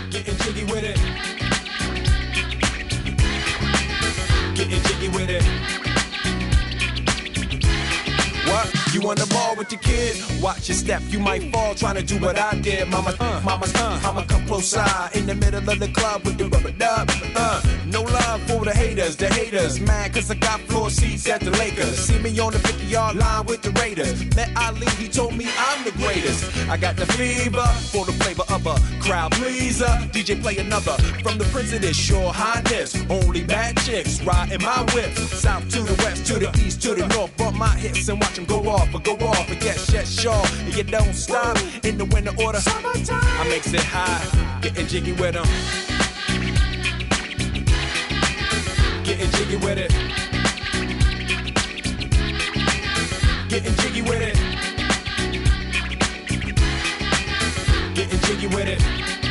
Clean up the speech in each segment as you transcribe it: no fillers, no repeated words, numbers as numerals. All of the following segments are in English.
Getting jiggy with it. Getting jiggy with it. What? You on the ball with your kid? Watch your step, you might fall trying to do what I did. Mama, I'ma come close side in the middle of the club with the rubber dub. No love for the haters, mad cause I got floor seats at the Lakers. See me on the 50-yard line with the Raiders. Met Ali, he told me I'm the greatest. I got the fever for the flavor of a crowd pleaser. DJ play another from the Prince of this Your Highness. Only bad chicks riding my whip. South to the west, to the east, to the north. Bump my hips and watch them go off. And yes, sure. And you don't stop in the winter order. Summertime. I makes it high, getting jiggy with them. Getting jiggy with it. Getting jiggy with it. Getting jiggy with it.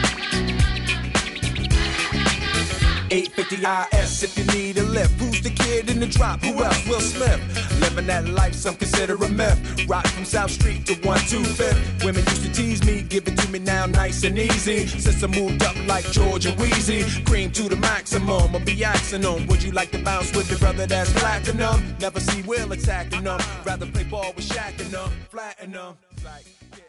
850 IS if you need a lift. Who's the kid in the drop? Who else? Will Smith. Living that life, some consider a myth. Rock from South Street to 125th. Women used to tease me, give it to me now nice and easy. Since I moved up like George and Wheezy, cream to the maximum, I'll be axing them. Would you like to bounce with the brother that's platinum? Never see Will attacking them. Rather play ball with Shaq and them, flatten them. Like, yeah.